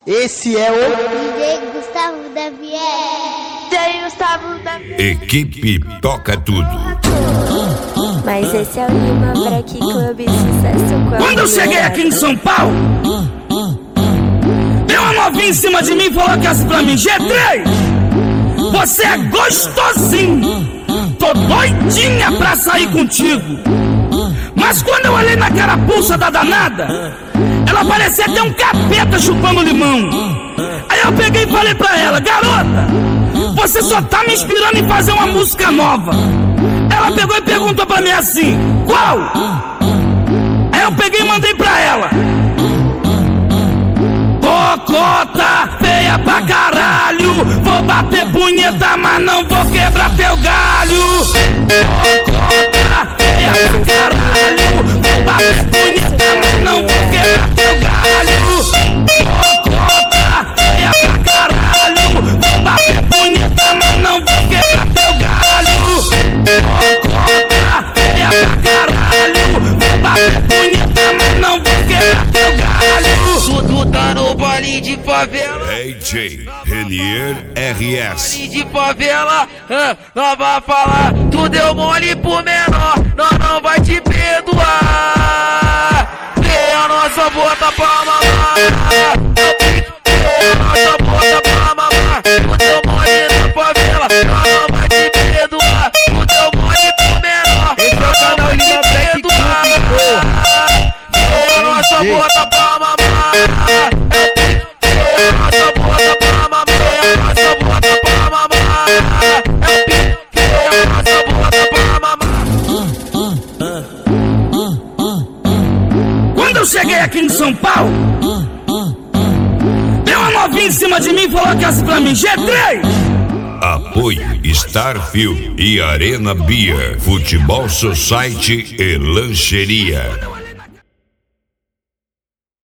Esse é o DJ Gustavo Davier. Equipe Toca Tudo. Mas esse é o Lima Black Club, sucesso. Quando eu cheguei aqui em São Paulo, deu uma novinha em cima de mim e falou que assim pra mim: G3, você é gostosinho, tô doidinha pra sair contigo. Mas quando eu olhei na carapuça da danada, ela parecia até um capeta chupando limão. Aí eu peguei e falei pra ela: garota, você só tá me inspirando em fazer uma música nova. Ela pegou e perguntou pra mim assim: qual? Aí eu peguei e mandei pra ela: cocota feia pra caralho, vou bater punheta, mas não vou quebrar teu galho. Cocota feia pra caralho, vou bater punheta, mas não vou quebrar teu galho. Cocota feia pra caralho, vou bater punheta, mas não vou quebrar teu galho. Cocota feia pra caralho, vou bater punheta, mas não vou quebrar teu galho. Tu tá no baile de favela, DJ Renier RS. baile de favela, nós vai falar, tu deu mole pro menor, nós não vai te perdoar. Vem a nossa bota pra mamar, vem a nossa bota pra mamar. Tu deu mole na favela, nós não vai te perdoar. Tu deu mole pro menor, nós não vai te perdoar. Vem a nossa bota pra mamar. Nossa bota pra mamar, nossa bota pra mamar. Nossa bota pra mamar. Quando eu cheguei aqui em São Paulo, deu uma novinha em cima de mim e falou que assim pra mim: G3, Apoio Starfield e Arena Beer, Futebol Society e Lancheria.